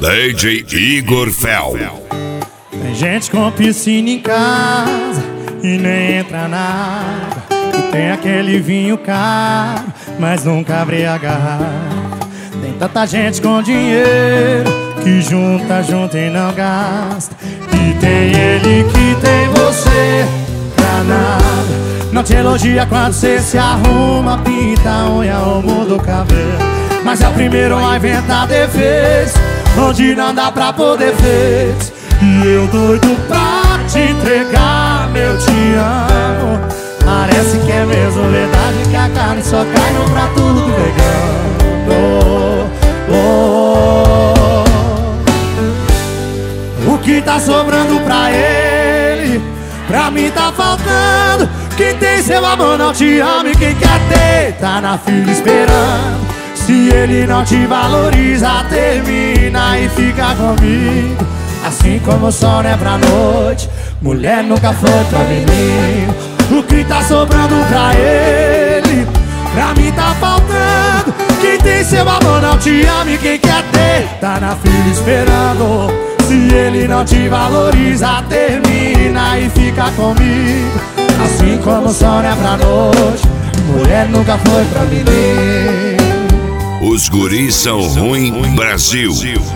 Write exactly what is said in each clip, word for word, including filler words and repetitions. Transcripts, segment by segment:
D J Igor Fel. Tem gente com piscina em casa e nem entra na água, e tem aquele vinho caro, mas nunca abre a garrafa. Tem tanta gente com dinheiro que junta, junta e não gasta, e tem ele que tem você pra nada. Não te elogia quando você se arruma, pinta a unha ou muda o cabelo, mas é o primeiro a inventar defeitos onde não dá pra pôr defeitos. E eu doido pra te entregar meu te amo. Parece que é mesmo verdade que a carne só cai no prato do vegano. Oh, oh. O que tá sobrando pra ele, pra mim tá faltando. Quem tem seu amor não te ama, e quem quer ter tá na fila esperando. Se ele não te valoriza, termina e fica comigo. Assim como o sol não é pra noite, mulher nunca foi pra menino. O que tá sobrando pra ele, pra mim tá faltando. Quem tem seu amor não te ama, e quem quer ter tá na fila esperando. Se ele não te valoriza, termina e fica comigo. Assim como o sol não é pra noite, mulher nunca foi pra menino. Os guris são ruim, Brasil.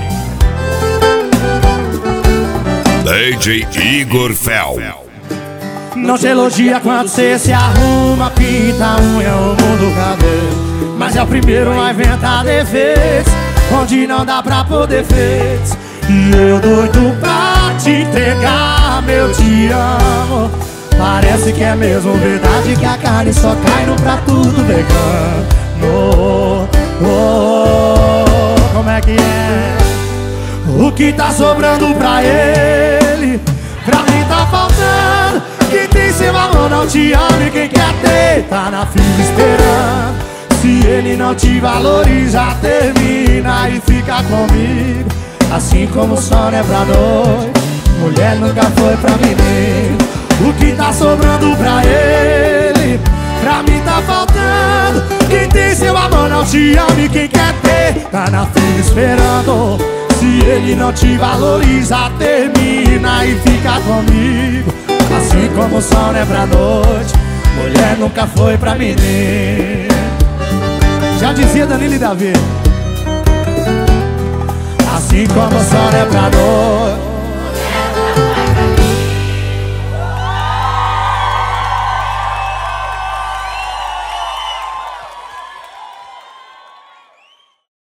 D J Igor Fel. Não te elogia quando você se arruma, pinta a unha ou muda o cabelo, mas é o primeiro a inventar defeitos onde não dá pra pôr defeitos. E eu doido pra te entregar meu te amo. Parece que é mesmo verdade que a carne só cai no prato do vegano. Oh, oh, como é que é? O que tá sobrando pra ele, pra mim tá faltando. Quem tem seu amor não te ama, e quem quer ter tá na fila esperando. Se ele não te valoriza, termina e fica comigo. Assim como o sol é pra noite, mulher nunca foi pra menino. O que tá sobrando pra ele, pra mim tá faltando. Quem tem seu amor não te ama, e quem quer ter tá na fila esperando. Se ele não te valoriza, termina e fica comigo. Assim como o sol não é pra noite, mulher nunca foi pra menino. Já dizia Danilo e Davi. Assim como o sol não é pra noite,